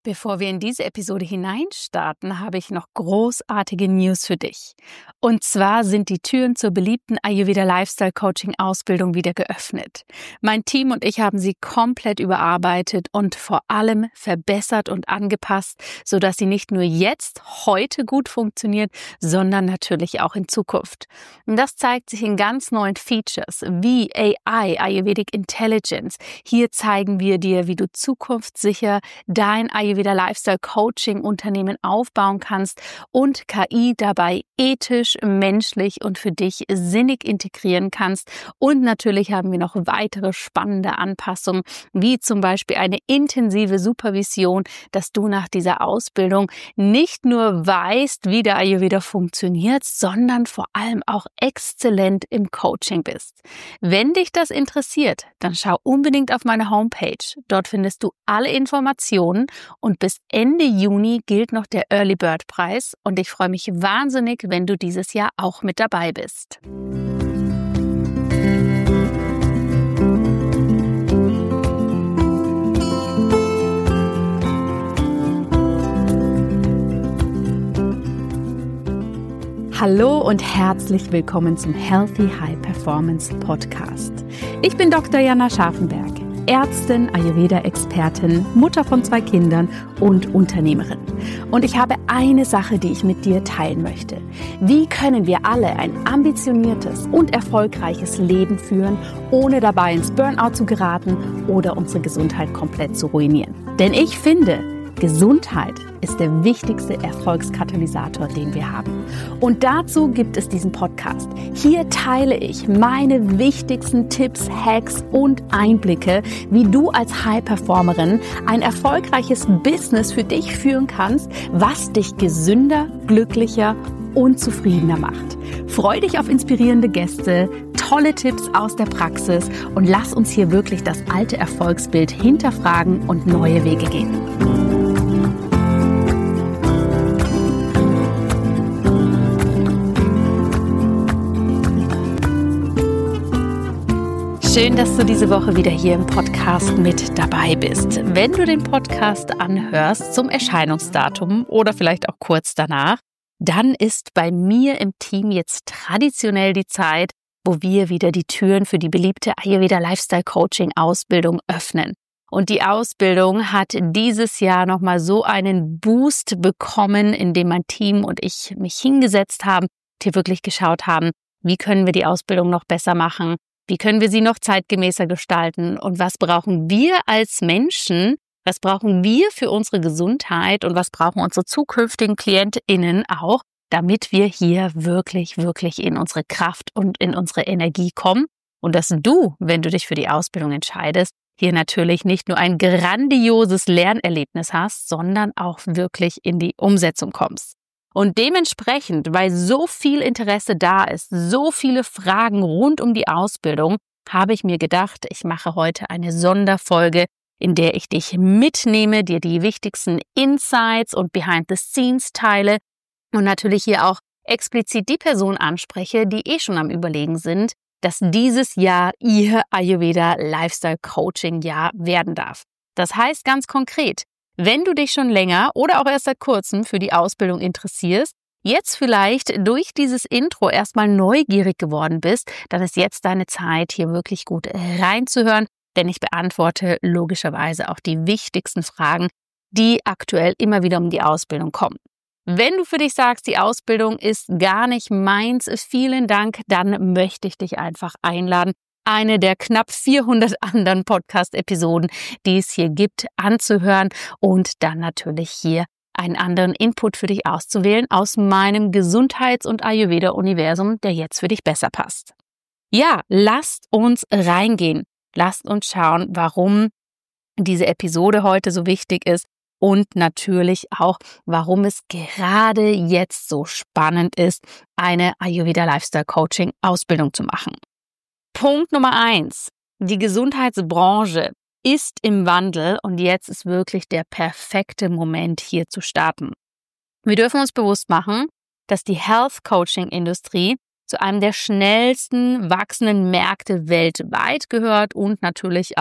Bevor wir in diese Episode hineinstarten, habe ich noch großartige News für dich. Und zwar sind die Türen zur beliebten Ayurveda Lifestyle Coaching Ausbildung wieder geöffnet. Mein Team und ich haben sie komplett überarbeitet und vor allem verbessert und angepasst, sodass sie nicht nur heute gut funktioniert, sondern natürlich auch in Zukunft. Und das zeigt sich in ganz neuen Features wie AI, Ayurvedic Intelligence. Hier zeigen wir dir, wie du zukunftssicher dein Ayurveda Lifestyle Coaching Unternehmen aufbauen kannst und KI dabei ethisch, menschlich und für dich sinnig integrieren kannst. Und natürlich haben wir noch weitere spannende Anpassungen, wie zum Beispiel eine intensive Supervision, dass du nach dieser Ausbildung nicht nur weißt, wie der Ayurveda funktioniert, sondern vor allem auch exzellent im Coaching bist. Wenn dich das interessiert, dann schau unbedingt auf meine Homepage. Dort findest du alle Informationen und bis Ende Juni gilt noch der Early Bird Preis und ich freue mich wahnsinnig, wenn du dieses Jahr auch mit dabei bist. Hallo und herzlich willkommen zum Healthy High Performance Podcast. Ich bin Dr. Jana Scharfenberg, Ärztin, Ayurveda-Expertin, Mutter von 2 Kindern und Unternehmerin. Und ich habe eine Sache, die ich mit dir teilen möchte. Wie können wir alle ein ambitioniertes und erfolgreiches Leben führen, ohne dabei ins Burnout zu geraten oder unsere Gesundheit komplett zu ruinieren? Denn ich finde, Gesundheit ist der wichtigste Erfolgskatalysator, den wir haben. Und dazu gibt es diesen Podcast. Hier teile ich meine wichtigsten Tipps, Hacks und Einblicke, wie du als High-Performerin ein erfolgreiches Business für dich führen kannst, was dich gesünder, glücklicher und zufriedener macht. Freu dich auf inspirierende Gäste, tolle Tipps aus der Praxis und lass uns hier wirklich das alte Erfolgsbild hinterfragen und neue Wege gehen. Schön, dass du diese Woche wieder hier im Podcast mit dabei bist. Wenn du den Podcast anhörst zum Erscheinungsdatum oder vielleicht auch kurz danach, dann ist bei mir im Team jetzt traditionell die Zeit, wo wir wieder die Türen für die beliebte Ayurveda Lifestyle Coaching Ausbildung öffnen. Und die Ausbildung hat dieses Jahr nochmal so einen Boost bekommen, indem mein Team und ich mich hingesetzt haben, hier wirklich geschaut haben, wie können wir die Ausbildung noch besser machen? Wie können wir sie noch zeitgemäßer gestalten? Und was brauchen wir als Menschen? Was brauchen wir für unsere Gesundheit? Und was brauchen unsere zukünftigen KlientInnen auch, damit wir hier wirklich in unsere Kraft und in unsere Energie kommen? Und dass du, wenn du dich für die Ausbildung entscheidest, hier natürlich nicht nur ein grandioses Lernerlebnis hast, sondern auch wirklich in die Umsetzung kommst. Und dementsprechend, weil so viel Interesse da ist, so viele Fragen rund um die Ausbildung, habe ich mir gedacht, ich mache heute eine Sonderfolge, in der ich dich mitnehme, dir die wichtigsten Insights und Behind the Scenes teile und natürlich hier auch explizit die Personen anspreche, die schon am Überlegen sind, dass dieses Jahr ihr Ayurveda Lifestyle Coaching Jahr werden darf. Das heißt ganz konkret, wenn du dich schon länger oder auch erst seit kurzem für die Ausbildung interessierst, jetzt vielleicht durch dieses Intro erstmal neugierig geworden bist, dann ist jetzt deine Zeit, hier wirklich gut reinzuhören, denn ich beantworte logischerweise auch die wichtigsten Fragen, die aktuell immer wieder um die Ausbildung kommen. Wenn du für dich sagst, die Ausbildung ist gar nicht meins, vielen Dank, dann möchte ich dich einfach einladen, eine der knapp 400 anderen Podcast-Episoden, die es hier gibt, anzuhören und dann natürlich hier einen anderen Input für dich auszuwählen aus meinem Gesundheits- und Ayurveda-Universum, der jetzt für dich besser passt. Ja, lasst uns reingehen. Lasst uns schauen, warum diese Episode heute so wichtig ist und natürlich auch, warum es gerade jetzt so spannend ist, eine Ayurveda Lifestyle Coaching Ausbildung zu machen. Punkt Nummer 1. Die Gesundheitsbranche ist im Wandel und jetzt ist wirklich der perfekte Moment, hier zu starten. Wir dürfen uns bewusst machen, dass die Health Coaching Industrie zu einem der schnellsten wachsenden Märkte weltweit gehört und natürlich auch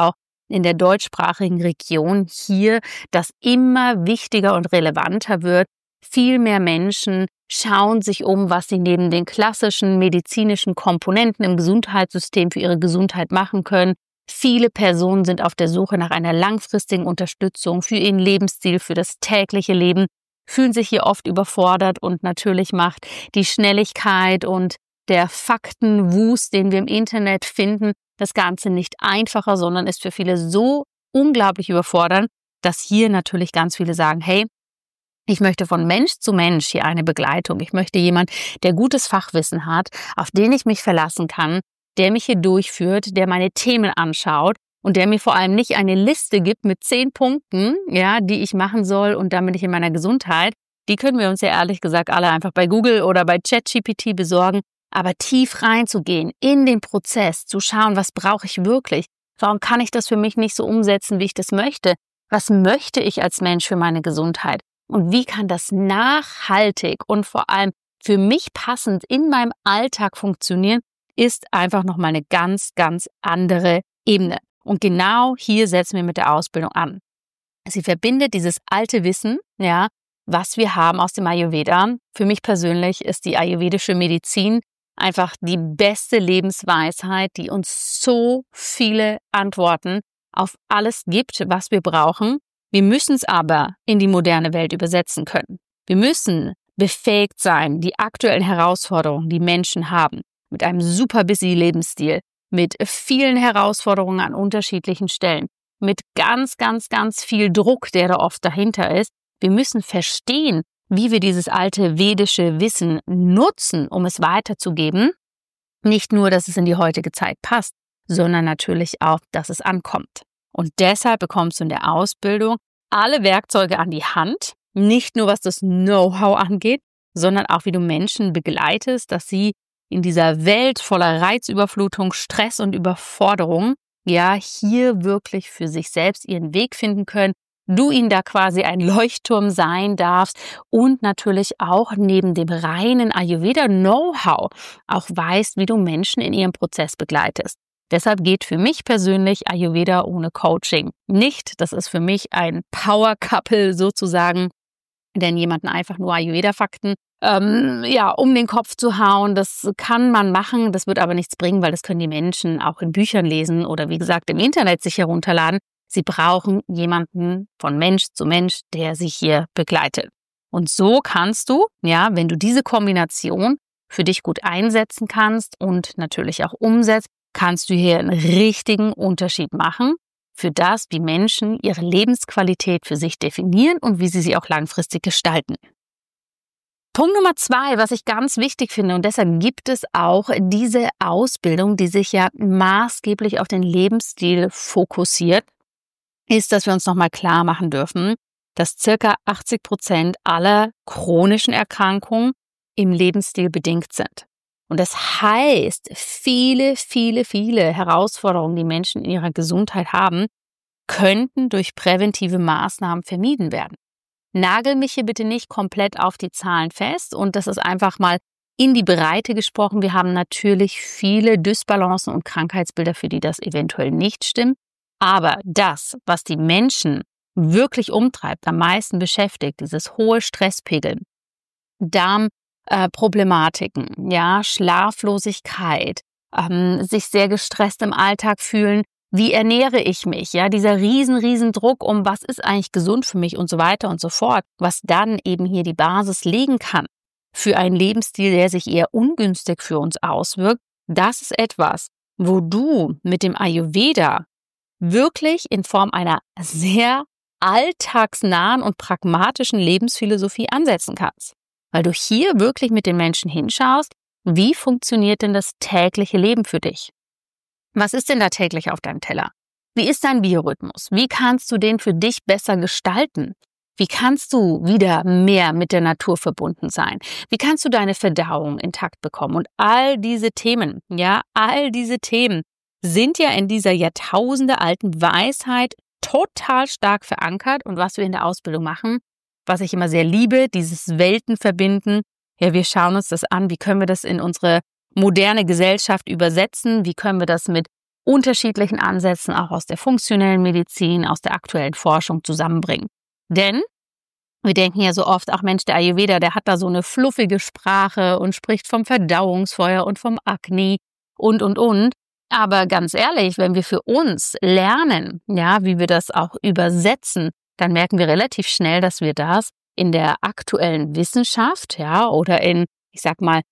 in der deutschsprachigen Region hier das immer wichtiger und relevanter wird. Viel mehr Menschen schauen sich um, was sie neben den klassischen medizinischen Komponenten im Gesundheitssystem für ihre Gesundheit machen können. Viele Personen sind auf der Suche nach einer langfristigen Unterstützung für ihren Lebensstil, für das tägliche Leben, fühlen sich hier oft überfordert und natürlich macht die Schnelligkeit und der Faktenwust, den wir im Internet finden, das Ganze nicht einfacher, sondern ist für viele so unglaublich überfordernd, dass hier natürlich ganz viele sagen, hey, ich möchte von Mensch zu Mensch hier eine Begleitung. Ich möchte jemand, der gutes Fachwissen hat, auf den ich mich verlassen kann, der mich hier durchführt, der meine Themen anschaut und der mir vor allem nicht eine Liste gibt mit 10 Punkten, ja, die ich machen soll und dann bin ich in meiner Gesundheit. Die können wir uns ja ehrlich gesagt alle einfach bei Google oder bei ChatGPT besorgen. Aber tief reinzugehen in den Prozess, zu schauen, was brauche ich wirklich? Warum kann ich das für mich nicht so umsetzen, wie ich das möchte? Was möchte ich als Mensch für meine Gesundheit? Und wie kann das nachhaltig und vor allem für mich passend in meinem Alltag funktionieren, ist einfach nochmal eine ganz, ganz andere Ebene. Und genau hier setzen wir mit der Ausbildung an. Sie verbindet dieses alte Wissen, ja, was wir haben aus dem Ayurveda. Für mich persönlich ist die ayurvedische Medizin einfach die beste Lebensweisheit, die uns so viele Antworten auf alles gibt, was wir brauchen. Wir müssen es aber in die moderne Welt übersetzen können. Wir müssen befähigt sein, die aktuellen Herausforderungen, die Menschen haben, mit einem super busy Lebensstil, mit vielen Herausforderungen an unterschiedlichen Stellen, mit ganz, ganz, ganz viel Druck, der da oft dahinter ist. Wir müssen verstehen, wie wir dieses alte vedische Wissen nutzen, um es weiterzugeben. Nicht nur, dass es in die heutige Zeit passt, sondern natürlich auch, dass es ankommt. Und deshalb bekommst du in der Ausbildung alle Werkzeuge an die Hand, nicht nur was das Know-how angeht, sondern auch wie du Menschen begleitest, dass sie in dieser Welt voller Reizüberflutung, Stress und Überforderung, ja, hier wirklich für sich selbst ihren Weg finden können, du ihnen da quasi ein Leuchtturm sein darfst und natürlich auch neben dem reinen Ayurveda-Know-how auch weißt, wie du Menschen in ihrem Prozess begleitest. Deshalb geht für mich persönlich Ayurveda ohne Coaching nicht. Das ist für mich ein Power-Couple sozusagen, denn jemanden einfach nur Ayurveda-Fakten um den Kopf zu hauen, das kann man machen, das wird aber nichts bringen, weil das können die Menschen auch in Büchern lesen oder wie gesagt im Internet sich herunterladen. Sie brauchen jemanden von Mensch zu Mensch, der sie hier begleitet. Und so kannst du, ja, wenn du diese Kombination für dich gut einsetzen kannst und natürlich auch umsetzt, kannst du hier einen richtigen Unterschied machen für das, wie Menschen ihre Lebensqualität für sich definieren und wie sie auch langfristig gestalten. Punkt Nummer 2, was ich ganz wichtig finde, und deshalb gibt es auch diese Ausbildung, die sich ja maßgeblich auf den Lebensstil fokussiert, ist, dass wir uns nochmal klar machen dürfen, dass ca. 80% aller chronischen Erkrankungen im Lebensstil bedingt sind. Und das heißt, viele Herausforderungen, die Menschen in ihrer Gesundheit haben, könnten durch präventive Maßnahmen vermieden werden. Nagel mich hier bitte nicht komplett auf die Zahlen fest und das ist einfach mal in die Breite gesprochen. Wir haben natürlich viele Dysbalancen und Krankheitsbilder, für die das eventuell nicht stimmt. Aber das, was die Menschen wirklich umtreibt, am meisten beschäftigt, dieses hohe Stresspegel, Darmproblematiken, ja, Schlaflosigkeit, sich sehr gestresst im Alltag fühlen, wie ernähre ich mich, ja, dieser riesen Druck um, was ist eigentlich gesund für mich und so weiter und so fort, was dann eben hier die Basis legen kann für einen Lebensstil, der sich eher ungünstig für uns auswirkt. Das ist etwas, wo du mit dem Ayurveda wirklich in Form einer sehr alltagsnahen und pragmatischen Lebensphilosophie ansetzen kannst. Weil du hier wirklich mit den Menschen hinschaust, wie funktioniert denn das tägliche Leben für dich? Was ist denn da täglich auf deinem Teller? Wie ist dein Biorhythmus? Wie kannst du den für dich besser gestalten? Wie kannst du wieder mehr mit der Natur verbunden sein? Wie kannst du deine Verdauung intakt bekommen? Und all diese Themen, sind ja in dieser jahrtausendealten Weisheit total stark verankert. Und was wir in der Ausbildung machen, was ich immer sehr liebe, dieses Weltenverbinden. Ja, wir schauen uns das an, wie können wir das in unsere moderne Gesellschaft übersetzen, wie können wir das mit unterschiedlichen Ansätzen auch aus der funktionellen Medizin, aus der aktuellen Forschung zusammenbringen. Denn wir denken ja so oft, ach Mensch, der Ayurveda, der hat da so eine fluffige Sprache und spricht vom Verdauungsfeuer und vom Agni und. Aber ganz ehrlich, wenn wir für uns lernen, ja, wie wir das auch übersetzen, dann merken wir relativ schnell, dass wir das in der aktuellen Wissenschaft, ja, oder in, ich sag mal,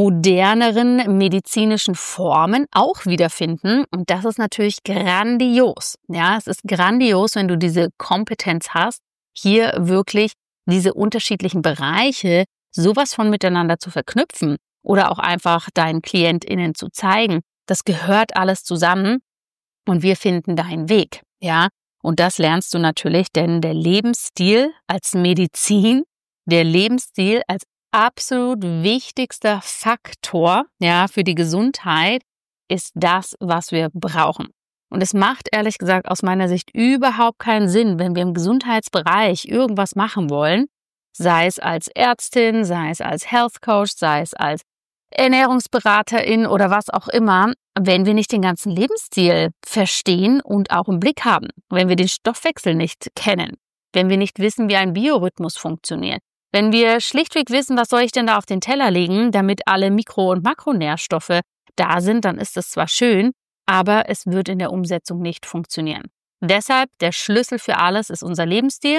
moderneren medizinischen Formen auch wiederfinden. Und das ist natürlich grandios. Ja, es ist grandios, wenn du diese Kompetenz hast, hier wirklich diese unterschiedlichen Bereiche sowas von miteinander zu verknüpfen oder auch einfach deinen KlientInnen zu zeigen. Das gehört alles zusammen und wir finden deinen Weg, ja. Und das lernst du natürlich, denn der Lebensstil als Medizin, der Lebensstil als absolut wichtigster Faktor, ja, für die Gesundheit ist das, was wir brauchen. Und es macht ehrlich gesagt aus meiner Sicht überhaupt keinen Sinn, wenn wir im Gesundheitsbereich irgendwas machen wollen, sei es als Ärztin, sei es als Health Coach, sei es als Ernährungsberaterin oder was auch immer, wenn wir nicht den ganzen Lebensstil verstehen und auch im Blick haben, wenn wir den Stoffwechsel nicht kennen, wenn wir nicht wissen, wie ein Biorhythmus funktioniert, wenn wir schlichtweg wissen, was soll ich denn da auf den Teller legen, damit alle Mikro- und Makronährstoffe da sind, dann ist das zwar schön, aber es wird in der Umsetzung nicht funktionieren. Deshalb, der Schlüssel für alles ist unser Lebensstil.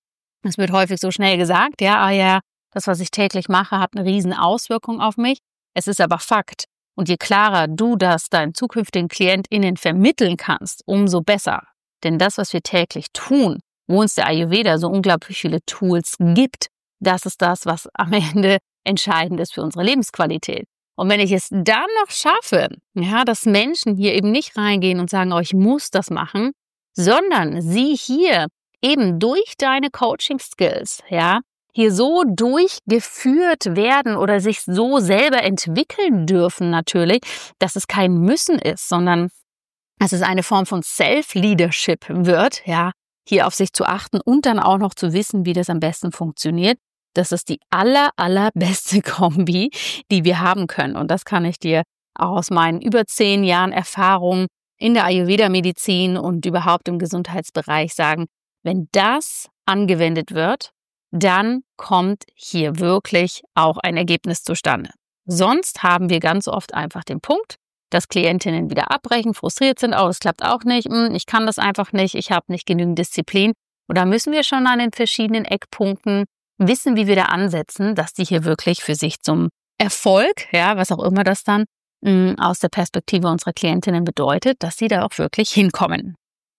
Es wird häufig so schnell gesagt, ja, das, was ich täglich mache, hat eine riesen Auswirkung auf mich. Es ist aber Fakt. Und je klarer du das deinen zukünftigen KlientInnen vermitteln kannst, umso besser. Denn das, was wir täglich tun, wo uns der Ayurveda so unglaublich viele Tools gibt, das ist das, was am Ende entscheidend ist für unsere Lebensqualität. Und wenn ich es dann noch schaffe, ja, dass Menschen hier eben nicht reingehen und sagen, oh, ich muss das machen, sondern sie hier eben durch deine Coaching-Skills, ja, hier so durchgeführt werden oder sich so selber entwickeln dürfen natürlich, dass es kein Müssen ist, sondern dass es eine Form von Self-Leadership wird, ja, hier auf sich zu achten und dann auch noch zu wissen, wie das am besten funktioniert. Das ist die allerbeste Kombi, die wir haben können. Und das kann ich dir auch aus meinen über 10 Jahren Erfahrung in der Ayurveda-Medizin und überhaupt im Gesundheitsbereich sagen. Wenn das angewendet wird, dann kommt hier wirklich auch ein Ergebnis zustande. Sonst haben wir ganz oft einfach den Punkt, dass Klientinnen wieder abbrechen, frustriert sind, oh, das klappt auch nicht, ich kann das einfach nicht, ich habe nicht genügend Disziplin. Und da müssen wir schon an den verschiedenen Eckpunkten wissen, wie wir da ansetzen, dass die hier wirklich für sich zum Erfolg, ja, was auch immer das dann aus der Perspektive unserer Klientinnen bedeutet, dass sie da auch wirklich hinkommen.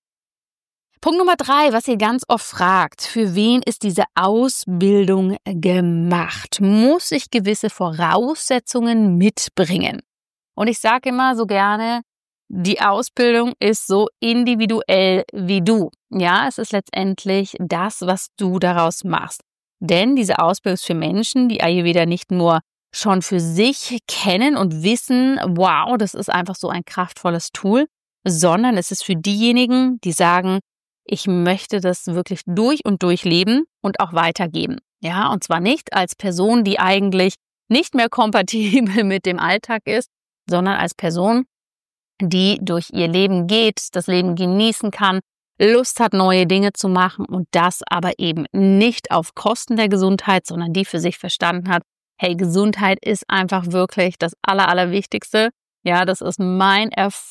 Punkt Nummer 3, was ihr ganz oft fragt, für wen ist diese Ausbildung gemacht? Muss ich gewisse Voraussetzungen mitbringen? Und ich sage immer so gerne, die Ausbildung ist so individuell wie du. Ja, es ist letztendlich das, was du daraus machst. Denn diese Ausbildung ist für Menschen, die Ayurveda nicht nur schon für sich kennen und wissen, wow, das ist einfach so ein kraftvolles Tool, sondern es ist für diejenigen, die sagen, ich möchte das wirklich durch und durch leben und auch weitergeben. Ja, und zwar nicht als Person, die eigentlich nicht mehr kompatibel mit dem Alltag ist, sondern als Person, die durch ihr Leben geht, das Leben genießen kann, Lust hat, neue Dinge zu machen und das aber eben nicht auf Kosten der Gesundheit, sondern die für sich verstanden hat, hey, Gesundheit ist einfach wirklich das Allerwichtigste. Ja, das ist mein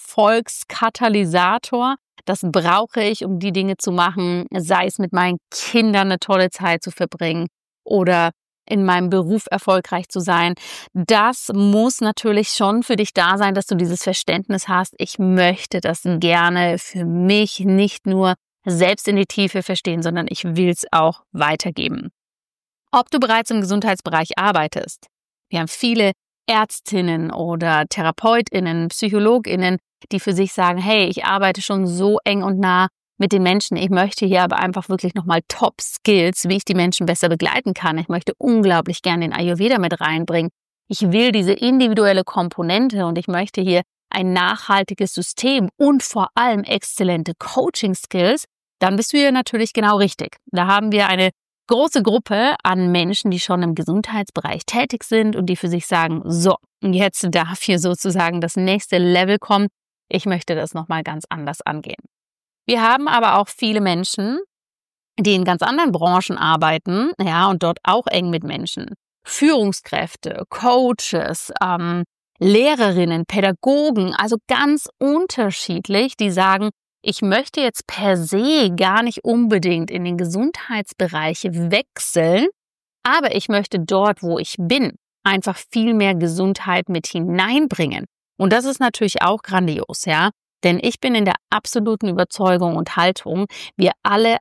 Erfolgskatalysator. Das brauche ich, um die Dinge zu machen, sei es mit meinen Kindern eine tolle Zeit zu verbringen oder in meinem Beruf erfolgreich zu sein. Das muss natürlich schon für dich da sein, dass du dieses Verständnis hast. Ich möchte das gerne für mich nicht nur selbst in die Tiefe verstehen, sondern ich will es auch weitergeben. Ob du bereits im Gesundheitsbereich arbeitest. Wir haben viele Ärztinnen oder TherapeutInnen, PsychologInnen, die für sich sagen, hey, ich arbeite schon so eng und nah mit den Menschen. Ich möchte hier aber einfach wirklich nochmal Top-Skills, wie ich die Menschen besser begleiten kann. Ich möchte unglaublich gerne den Ayurveda mit reinbringen. Ich will diese individuelle Komponente und ich möchte hier ein nachhaltiges System und vor allem exzellente Coaching-Skills. Dann bist du hier natürlich genau richtig. Da haben wir eine große Gruppe an Menschen, die schon im Gesundheitsbereich tätig sind und die für sich sagen, so, jetzt darf hier sozusagen das nächste Level kommen. ich möchte das nochmal ganz anders angehen. Wir haben aber auch viele Menschen, die in ganz anderen Branchen arbeiten, ja, und dort auch eng mit Menschen. Führungskräfte, Coaches, Lehrerinnen, Pädagogen, also ganz unterschiedlich, die sagen, ich möchte jetzt per se gar nicht unbedingt in den Gesundheitsbereich wechseln, aber ich möchte dort, wo ich bin, einfach viel mehr Gesundheit mit hineinbringen. Und das ist natürlich auch grandios, ja. Denn ich bin in der absoluten Überzeugung und Haltung, wir alle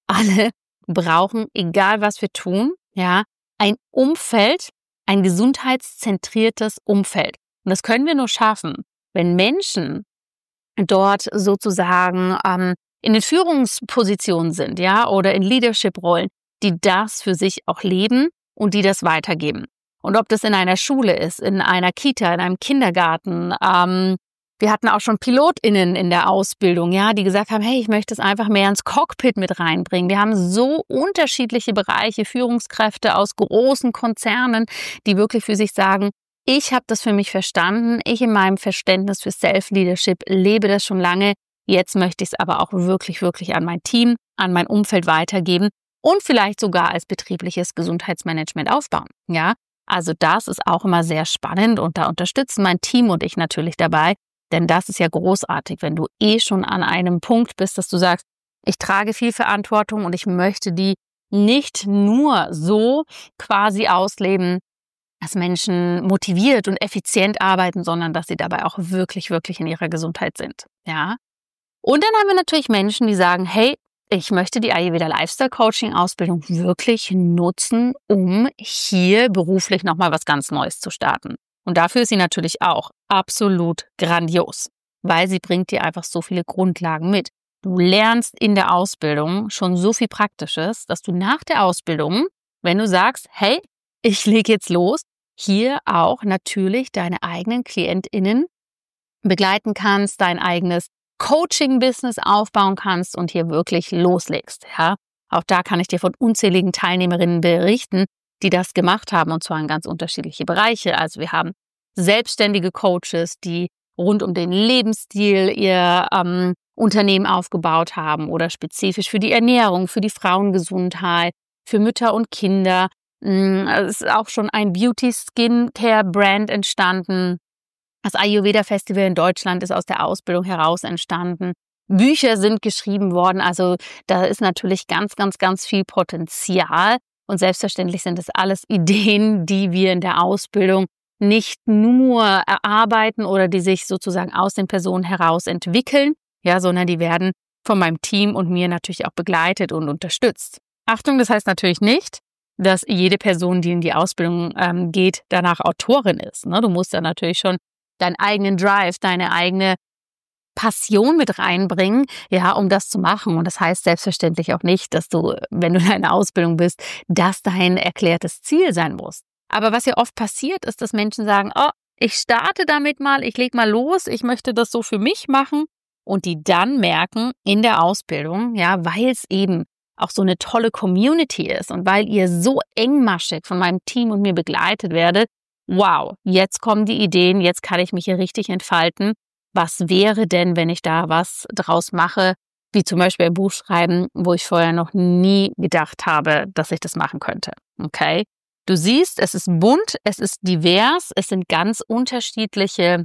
brauchen, egal was wir tun, ja, ein Umfeld, ein gesundheitszentriertes Umfeld. Und das können wir nur schaffen, wenn Menschen dort sozusagen in den Führungspositionen sind, ja, oder in Leadership-Rollen, die das für sich auch leben und die das weitergeben. Und ob das in einer Schule ist, in einer Kita, in einem Kindergarten, wir hatten auch schon PilotInnen in der Ausbildung, ja, die gesagt haben, hey, ich möchte es einfach mehr ins Cockpit mit reinbringen. Wir haben so unterschiedliche Bereiche, Führungskräfte aus großen Konzernen, die wirklich für sich sagen, ich habe das für mich verstanden, ich in meinem Verständnis für Self-Leadership lebe das schon lange, jetzt möchte ich es aber auch wirklich, wirklich an mein Team, an mein Umfeld weitergeben und vielleicht sogar als betriebliches Gesundheitsmanagement aufbauen, ja. Also das ist auch immer sehr spannend und da unterstützen mein Team und ich natürlich dabei, denn das ist ja großartig, wenn du schon an einem Punkt bist, dass du sagst, ich trage viel Verantwortung und ich möchte die nicht nur so quasi ausleben, dass Menschen motiviert und effizient arbeiten, sondern dass sie dabei auch wirklich, wirklich in ihrer Gesundheit sind. Ja. Und dann haben wir natürlich Menschen, die sagen, hey, ich möchte die Ayurveda Lifestyle Coaching Ausbildung wirklich nutzen, um hier beruflich nochmal was ganz Neues zu starten. Und dafür ist sie natürlich auch absolut grandios, weil sie bringt dir einfach so viele Grundlagen mit. Du lernst in der Ausbildung schon so viel Praktisches, dass du nach der Ausbildung, wenn du sagst, hey, ich lege jetzt los, hier auch natürlich deine eigenen KlientInnen begleiten kannst, dein eigenes Coaching-Business aufbauen kannst und hier wirklich loslegst. Ja? Auch da kann ich dir von unzähligen Teilnehmerinnen berichten, die das gemacht haben, und zwar in ganz unterschiedliche Bereiche. Also wir haben selbstständige Coaches, die rund um den Lebensstil ihr Unternehmen aufgebaut haben oder spezifisch für die Ernährung, für die Frauengesundheit, für Mütter und Kinder. Es ist auch schon ein Beauty-Skin-Care-Brand entstanden. Das Ayurveda-Festival in Deutschland ist aus der Ausbildung heraus entstanden. Bücher sind geschrieben worden. Also da ist natürlich ganz, ganz, ganz viel Potenzial. Und selbstverständlich sind es alles Ideen, die wir in der Ausbildung nicht nur erarbeiten oder die sich sozusagen aus den Personen heraus entwickeln, ja, sondern die werden von meinem Team und mir natürlich auch begleitet und unterstützt. Achtung, das heißt natürlich nicht, dass jede Person, die in die Ausbildung geht, danach Autorin ist. Ne? Du musst da natürlich schon deinen eigenen Drive, deine eigene Passion mit reinbringen, ja, um das zu machen. Und das heißt selbstverständlich auch nicht, dass du, wenn du in einer Ausbildung bist, das dein erklärtes Ziel sein muss. Aber was ja oft passiert, ist, dass Menschen sagen, oh, ich starte damit mal, ich leg mal los, ich möchte das so für mich machen. Und die dann merken in der Ausbildung, ja, weil es eben auch so eine tolle Community ist und weil ihr so engmaschig von meinem Team und mir begleitet werdet, wow, jetzt kommen die Ideen, jetzt kann ich mich hier richtig entfalten. Was wäre denn, wenn ich da was draus mache, wie zum Beispiel ein Buch schreiben, wo ich vorher noch nie gedacht habe, dass ich das machen könnte. Okay? Du siehst, es ist bunt, es ist divers, es sind ganz unterschiedliche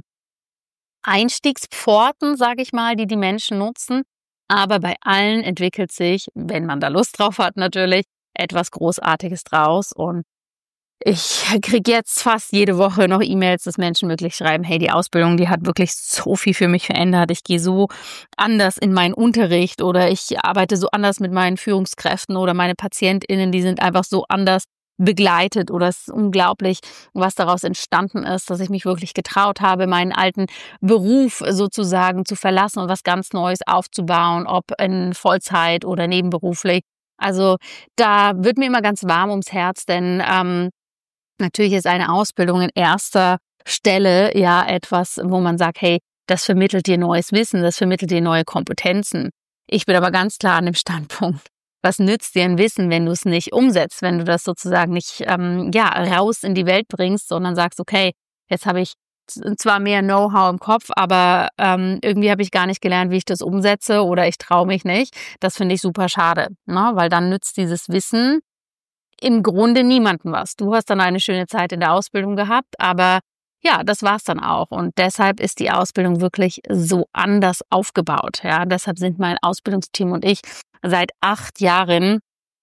Einstiegspforten, sage ich mal, die die Menschen nutzen. Aber bei allen entwickelt sich, wenn man da Lust drauf hat natürlich, etwas Großartiges draus. Und ich kriege jetzt fast jede Woche noch E-Mails, dass Menschen wirklich schreiben, hey, die Ausbildung, die hat wirklich so viel für mich verändert. Ich gehe so anders in meinen Unterricht oder ich arbeite so anders mit meinen Führungskräften oder meine PatientInnen, die sind einfach so anders begleitet oder es ist unglaublich, was daraus entstanden ist, dass ich mich wirklich getraut habe, meinen alten Beruf sozusagen zu verlassen und was ganz Neues aufzubauen, ob in Vollzeit oder nebenberuflich. Also da wird mir immer ganz warm ums Herz, denn natürlich ist eine Ausbildung in erster Stelle ja etwas, wo man sagt, hey, das vermittelt dir neues Wissen, das vermittelt dir neue Kompetenzen. Ich bin aber ganz klar an dem Standpunkt, was nützt dir ein Wissen, wenn du es nicht umsetzt, wenn du das sozusagen nicht raus in die Welt bringst, sondern sagst, okay, jetzt habe ich zwar mehr Know-how im Kopf, aber irgendwie habe ich gar nicht gelernt, wie ich das umsetze oder ich traue mich nicht. Das finde ich super schade, ne? Weil dann nützt dieses Wissen im Grunde niemandem was. Du hast dann eine schöne Zeit in der Ausbildung gehabt, aber ja, das war's dann auch. Und deshalb ist die Ausbildung wirklich so anders aufgebaut. Ja, deshalb sind mein Ausbildungsteam und ich seit 8 Jahren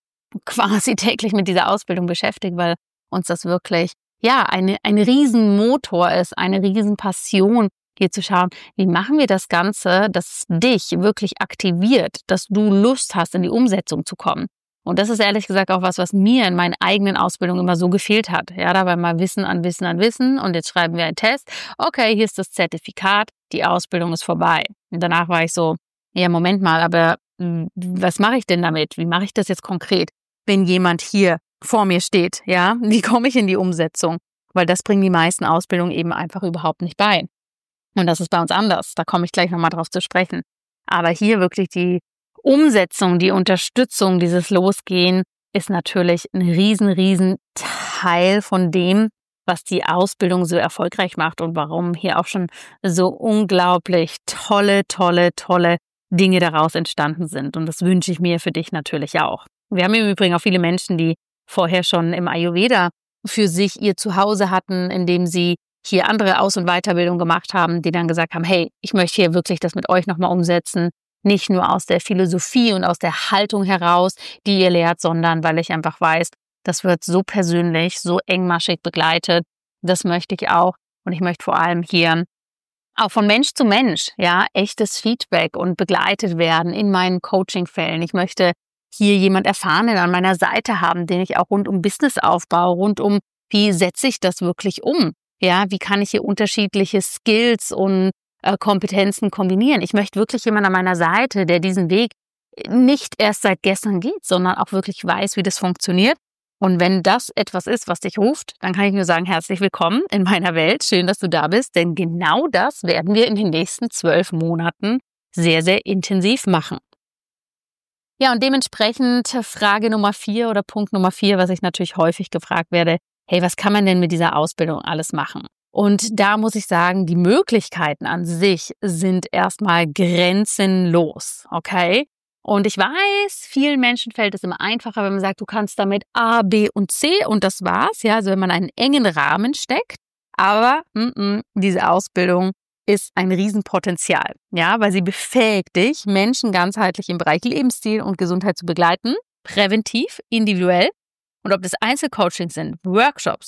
quasi täglich mit dieser Ausbildung beschäftigt, weil uns das wirklich, ja, ein Riesenmotor ist, eine Riesenpassion, hier zu schauen, wie machen wir das Ganze, dass es dich wirklich aktiviert, dass du Lust hast, in die Umsetzung zu kommen. Und das ist ehrlich gesagt auch was mir in meinen eigenen Ausbildungen immer so gefehlt hat. Ja, da war mal Wissen an Wissen an Wissen und jetzt schreiben wir einen Test. Okay, hier ist das Zertifikat, die Ausbildung ist vorbei. Und danach war ich so, ja, Moment mal, aber was mache ich denn damit? Wie mache ich das jetzt konkret, wenn jemand hier vor mir steht? Ja, wie komme ich in die Umsetzung? Weil das bringen die meisten Ausbildungen eben einfach überhaupt nicht bei. Und das ist bei uns anders. Da komme ich gleich nochmal drauf zu sprechen. Aber hier wirklich die Umsetzung, die Unterstützung, dieses Losgehen ist natürlich ein riesen Teil von dem, was die Ausbildung so erfolgreich macht und warum hier auch schon so unglaublich tolle Dinge daraus entstanden sind. Und das wünsche ich mir für dich natürlich auch. Wir haben im Übrigen auch viele Menschen, die vorher schon im Ayurveda für sich ihr Zuhause hatten, indem sie hier andere Aus- und Weiterbildung gemacht haben, die dann gesagt haben, hey, ich möchte hier wirklich das mit euch nochmal umsetzen. Nicht nur aus der Philosophie und aus der Haltung heraus, die ihr lehrt, sondern weil ich einfach weiß, das wird so persönlich, so engmaschig begleitet. Das möchte ich auch. Und ich möchte vor allem hier auch von Mensch zu Mensch, ja, echtes Feedback und begleitet werden in meinen Coaching-Fällen. Ich möchte hier jemand Erfahrenen an meiner Seite haben, den ich auch rund um Businessaufbau, rund um, wie setze ich das wirklich um? Ja, wie kann ich hier unterschiedliche Skills und Kompetenzen kombinieren? Ich möchte wirklich jemanden an meiner Seite, der diesen Weg nicht erst seit gestern geht, sondern auch wirklich weiß, wie das funktioniert. Und wenn das etwas ist, was dich ruft, dann kann ich nur sagen, herzlich willkommen in meiner Welt. Schön, dass du da bist, denn genau das werden wir in den nächsten 12 Monaten sehr intensiv machen. Ja, und dementsprechend Frage Nummer 4 oder Punkt Nummer 4, was ich natürlich häufig gefragt werde, hey, was kann man denn mit dieser Ausbildung alles machen? Und da muss ich sagen, die Möglichkeiten an sich sind erstmal grenzenlos, okay? Und ich weiß, vielen Menschen fällt es immer einfacher, wenn man sagt, du kannst damit A, B und C und das war's, ja, also wenn man einen engen Rahmen steckt. Aber diese Ausbildung ist ein Riesenpotenzial, ja, weil sie befähigt dich, Menschen ganzheitlich im Bereich Lebensstil und Gesundheit zu begleiten, präventiv, individuell. Und ob das Einzelcoachings sind, Workshops,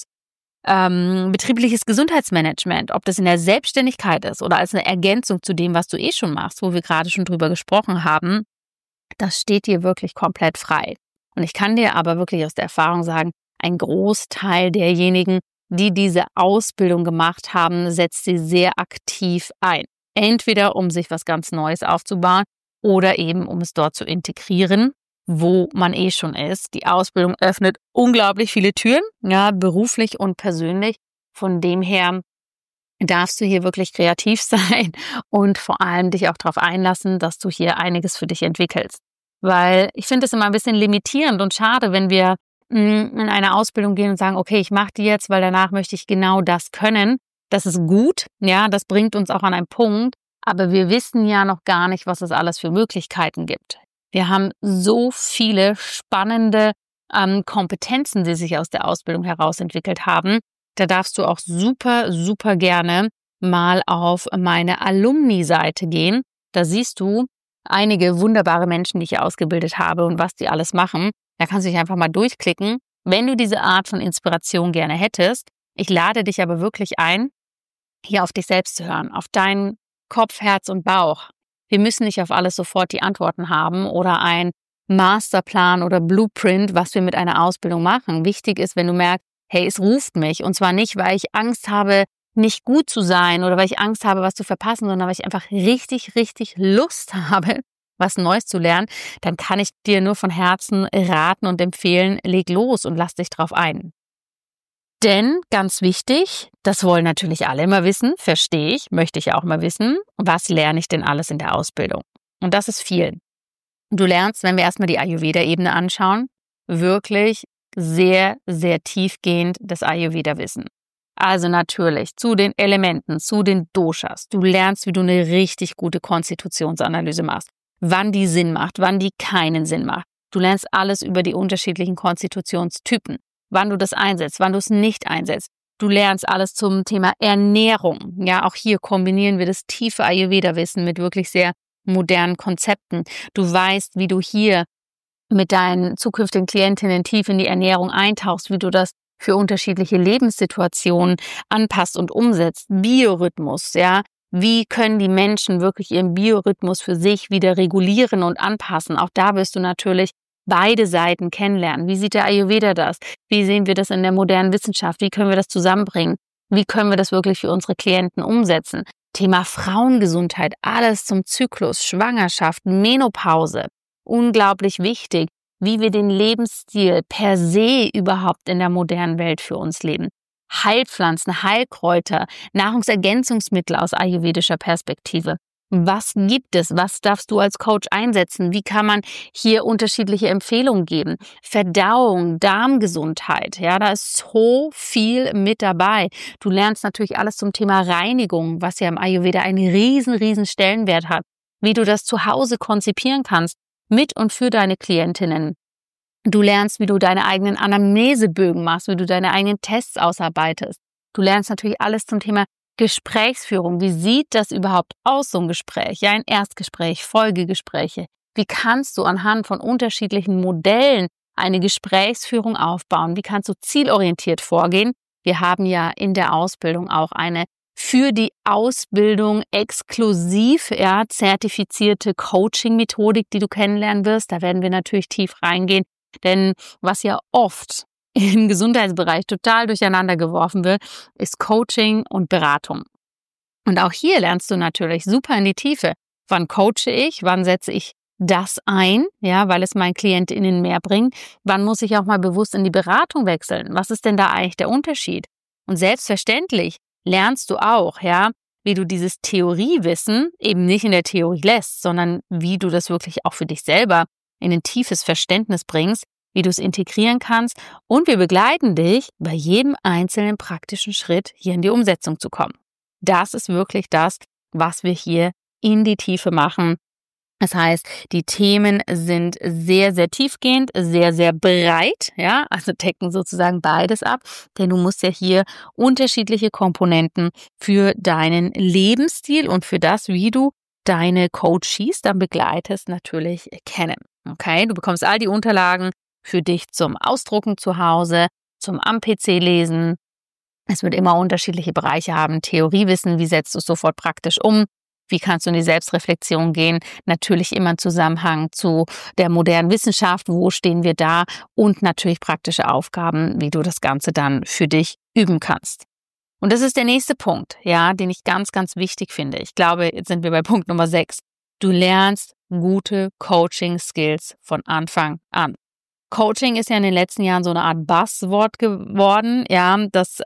betriebliches Gesundheitsmanagement, ob das in der Selbstständigkeit ist oder als eine Ergänzung zu dem, was du schon machst, wo wir gerade schon drüber gesprochen haben, das steht dir wirklich komplett frei. Und ich kann dir aber wirklich aus der Erfahrung sagen, ein Großteil derjenigen, die diese Ausbildung gemacht haben, setzt sie sehr aktiv ein. Entweder um sich was ganz Neues aufzubauen oder eben um es dort zu integrieren, wo man schon ist. Die Ausbildung öffnet unglaublich viele Türen, ja, beruflich und persönlich. Von dem her darfst du hier wirklich kreativ sein und vor allem dich auch darauf einlassen, dass du hier einiges für dich entwickelst. Weil ich finde es immer ein bisschen limitierend und schade, wenn wir in eine Ausbildung gehen und sagen, okay, ich mache die jetzt, weil danach möchte ich genau das können. Das ist gut, ja, das bringt uns auch an einen Punkt, aber wir wissen ja noch gar nicht, was es alles für Möglichkeiten gibt. Wir haben so viele spannende Kompetenzen, die sich aus der Ausbildung heraus entwickelt haben. Da darfst du auch super gerne mal auf meine Alumni-Seite gehen. Da siehst du einige wunderbare Menschen, die ich hier ausgebildet habe und was die alles machen. Da kannst du dich einfach mal durchklicken, wenn du diese Art von Inspiration gerne hättest. Ich lade dich aber wirklich ein, hier auf dich selbst zu hören, auf deinen Kopf, Herz und Bauch. Wir müssen nicht auf alles sofort die Antworten haben oder ein Masterplan oder Blueprint, was wir mit einer Ausbildung machen. Wichtig ist, wenn du merkst, hey, es ruft mich. Und zwar nicht, weil ich Angst habe, nicht gut zu sein oder weil ich Angst habe, was zu verpassen, sondern weil ich einfach richtig Lust habe, was Neues zu lernen, dann kann ich dir nur von Herzen raten und empfehlen, leg los und lass dich drauf ein. Denn, ganz wichtig, das wollen natürlich alle immer wissen, verstehe ich, möchte ich auch mal wissen, was lerne ich denn alles in der Ausbildung? Und das ist viel. Du lernst, wenn wir erstmal die Ayurveda-Ebene anschauen, wirklich sehr tiefgehend das Ayurveda-Wissen. Also natürlich zu den Elementen, zu den Doshas. Du lernst, wie du eine richtig gute Konstitutionsanalyse machst, wann die Sinn macht, wann die keinen Sinn macht. Du lernst alles über die unterschiedlichen Konstitutionstypen, wann du das einsetzt, wann du es nicht einsetzt. Du lernst alles zum Thema Ernährung. Ja, auch hier kombinieren wir das tiefe Ayurveda-Wissen mit wirklich sehr modernen Konzepten. Du weißt, wie du hier mit deinen zukünftigen Klientinnen tief in die Ernährung eintauchst, wie du das für unterschiedliche Lebenssituationen anpasst und umsetzt. Biorhythmus, ja. Wie können die Menschen wirklich ihren Biorhythmus für sich wieder regulieren und anpassen? Auch da wirst du natürlich beide Seiten kennenlernen. Wie sieht der Ayurveda das? Wie sehen wir das in der modernen Wissenschaft? Wie können wir das zusammenbringen? Wie können wir das wirklich für unsere Klienten umsetzen? Thema Frauengesundheit, alles zum Zyklus, Schwangerschaft, Menopause. Unglaublich wichtig, wie wir den Lebensstil per se überhaupt in der modernen Welt für uns leben. Heilpflanzen, Heilkräuter, Nahrungsergänzungsmittel aus ayurvedischer Perspektive. Was gibt es? Was darfst du als Coach einsetzen? Wie kann man hier unterschiedliche Empfehlungen geben? Verdauung, Darmgesundheit, ja, da ist so viel mit dabei. Du lernst natürlich alles zum Thema Reinigung, was ja im Ayurveda einen riesen Stellenwert hat. Wie du das zu Hause konzipieren kannst, mit und für deine Klientinnen. Du lernst, wie du deine eigenen Anamnesebögen machst, wie du deine eigenen Tests ausarbeitest. Du lernst natürlich alles zum Thema Gesprächsführung. Wie sieht das überhaupt aus, so ein Gespräch? Ja, ein Erstgespräch, Folgegespräche. Wie kannst du anhand von unterschiedlichen Modellen eine Gesprächsführung aufbauen? Wie kannst du zielorientiert vorgehen? Wir haben ja in der Ausbildung auch eine für die Ausbildung exklusiv zertifizierte Coaching-Methodik, die du kennenlernen wirst. Da werden wir natürlich tief reingehen, denn was ja oft im Gesundheitsbereich total durcheinander geworfen wird, ist Coaching und Beratung. Und auch hier lernst du natürlich super in die Tiefe. Wann coache ich? Wann setze ich das ein? Ja, weil es meinen KlientInnen mehr bringt. Wann muss ich auch mal bewusst in die Beratung wechseln? Was ist denn da eigentlich der Unterschied? Und selbstverständlich lernst du auch, ja, wie du dieses Theoriewissen eben nicht in der Theorie lässt, sondern wie du das wirklich auch für dich selber in ein tiefes Verständnis bringst, wie du es integrieren kannst, und wir begleiten dich bei jedem einzelnen praktischen Schritt, hier in die Umsetzung zu kommen. Das ist wirklich das, was wir hier in die Tiefe machen. Das heißt, die Themen sind sehr tiefgehend, sehr breit, ja, also decken sozusagen beides ab, denn du musst ja hier unterschiedliche Komponenten für deinen Lebensstil und für das, wie du deine Coaches dann begleitest, natürlich kennen. Okay, du bekommst all die Unterlagen für dich zum Ausdrucken zu Hause, zum am PC lesen. Es wird immer unterschiedliche Bereiche haben. Theoriewissen, wie setzt du es sofort praktisch um? Wie kannst du in die Selbstreflexion gehen? Natürlich immer im Zusammenhang zu der modernen Wissenschaft. Wo stehen wir da? Und natürlich praktische Aufgaben, wie du das Ganze dann für dich üben kannst. Und das ist der nächste Punkt, ja, den ich ganz wichtig finde. Ich glaube, jetzt sind wir bei Punkt Nummer 6. Du lernst gute Coaching-Skills von Anfang an. Coaching ist ja in den letzten Jahren so eine Art Buzzword geworden, ja, das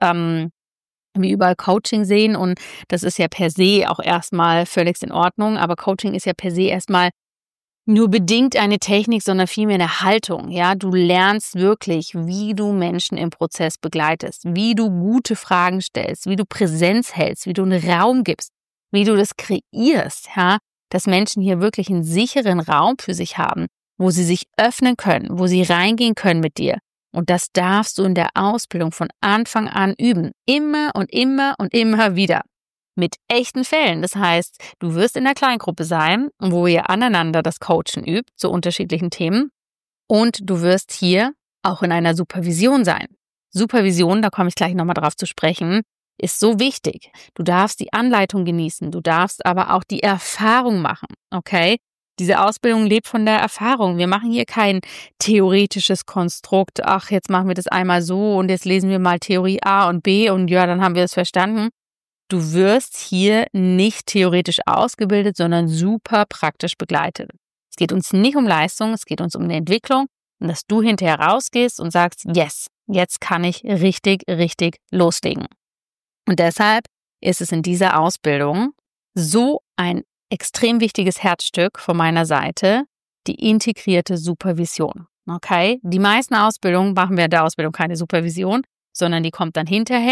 wir überall Coaching sehen, und das ist ja per se auch erstmal völlig in Ordnung, aber Coaching ist ja per se erstmal nur bedingt eine Technik, sondern vielmehr eine Haltung, ja, du lernst wirklich, wie du Menschen im Prozess begleitest, wie du gute Fragen stellst, wie du Präsenz hältst, wie du einen Raum gibst, wie du das kreierst, ja, dass Menschen hier wirklich einen sicheren Raum für sich haben, wo sie sich öffnen können, wo sie reingehen können mit dir. Und das darfst du in der Ausbildung von Anfang an üben. Immer und immer wieder. Mit echten Fällen. Das heißt, du wirst in der Kleingruppe sein, wo ihr aneinander das Coachen übt zu unterschiedlichen Themen. Und du wirst hier auch in einer Supervision sein. Supervision, da komme ich gleich nochmal drauf zu sprechen, ist so wichtig. Du darfst die Anleitung genießen. Du darfst aber auch die Erfahrung machen. Okay? Diese Ausbildung lebt von der Erfahrung. Wir machen hier kein theoretisches Konstrukt. Ach, jetzt machen wir das einmal so und jetzt lesen wir mal Theorie A und B und ja, dann haben wir es verstanden. Du wirst hier nicht theoretisch ausgebildet, sondern super praktisch begleitet. Es geht uns nicht um Leistung, es geht uns um eine Entwicklung und dass du hinterher rausgehst und sagst, yes, jetzt kann ich richtig loslegen. Und deshalb ist es in dieser Ausbildung so ein extrem wichtiges Herzstück von meiner Seite, die integrierte Supervision. Okay? Die meisten Ausbildungen machen wir in der Ausbildung keine Supervision, sondern die kommt dann hinterher.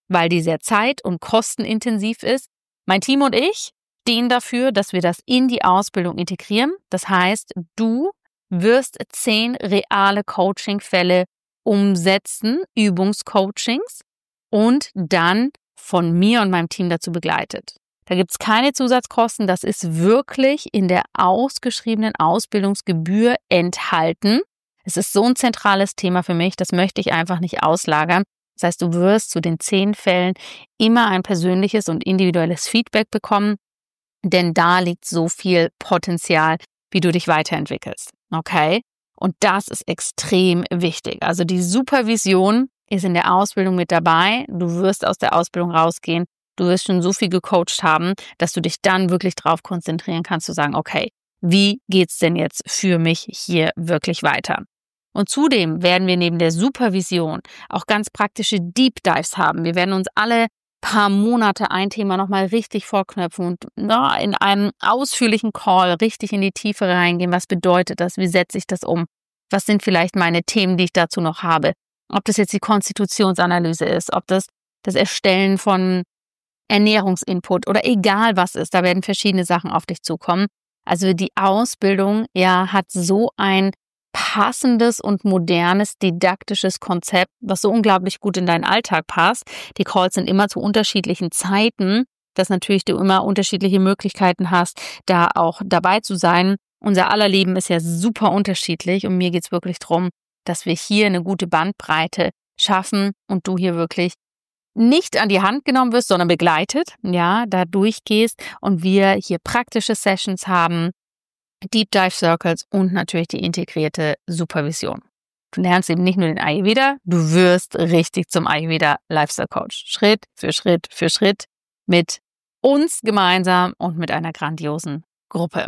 weil die sehr zeit- und kostenintensiv ist. Mein Team und ich stehen dafür, dass wir das in die Ausbildung integrieren. Das heißt, du wirst 10 reale Coaching-Fälle umsetzen, Übungscoachings, und dann von mir und meinem Team dazu begleitet. Da gibt es keine Zusatzkosten, das ist wirklich in der ausgeschriebenen Ausbildungsgebühr enthalten. Es ist so ein zentrales Thema für mich, das möchte ich einfach nicht auslagern. Das heißt, du wirst zu den 10 Fällen immer ein persönliches und individuelles Feedback bekommen, denn da liegt so viel Potenzial, wie du dich weiterentwickelst. Okay? Und das ist extrem wichtig. Also die Supervision ist in der Ausbildung mit dabei. Du wirst aus der Ausbildung rausgehen. Du wirst schon so viel gecoacht haben, dass du dich dann wirklich darauf konzentrieren kannst, zu sagen, okay, wie geht's denn jetzt für mich hier wirklich weiter? Und zudem werden wir neben der Supervision auch ganz praktische Deep Dives haben. Wir werden uns alle paar Monate ein Thema nochmal richtig vorknöpfen und in einem ausführlichen Call richtig in die Tiefe reingehen. Was bedeutet das? Wie setze ich das um? Was sind vielleicht meine Themen, die ich dazu noch habe? Ob das jetzt die Konstitutionsanalyse ist, ob das Erstellen von Ernährungsinput oder egal was ist, da werden verschiedene Sachen auf dich zukommen. Also die Ausbildung hat so ein passendes und modernes didaktisches Konzept, was so unglaublich gut in deinen Alltag passt. Die Calls sind immer zu unterschiedlichen Zeiten, dass natürlich du immer unterschiedliche Möglichkeiten hast, da auch dabei zu sein. Unser aller Leben ist ja super unterschiedlich und mir geht's wirklich darum, dass wir hier eine gute Bandbreite schaffen und du hier wirklich nicht an die Hand genommen wirst, sondern begleitet, da durchgehst und wir hier praktische Sessions haben, Deep Dive Circles und natürlich die integrierte Supervision. Du lernst eben nicht nur den Ayurveda, du wirst richtig zum Ayurveda Lifestyle Coach. Schritt für Schritt für Schritt mit uns gemeinsam und mit einer grandiosen Gruppe.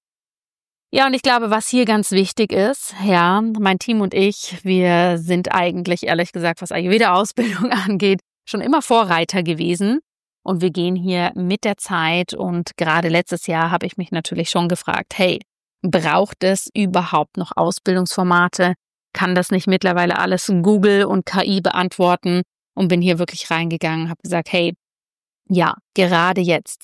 Ja, und ich glaube, was hier ganz wichtig ist, mein Team und ich, wir sind eigentlich, ehrlich gesagt, was Ayurveda-Ausbildung angeht, schon immer Vorreiter gewesen. Und wir gehen hier mit der Zeit und gerade letztes Jahr habe ich mich natürlich schon gefragt, hey, braucht es überhaupt noch Ausbildungsformate? Kann das nicht mittlerweile alles Google und KI beantworten? Und bin hier wirklich reingegangen, habe gesagt, hey, ja, gerade jetzt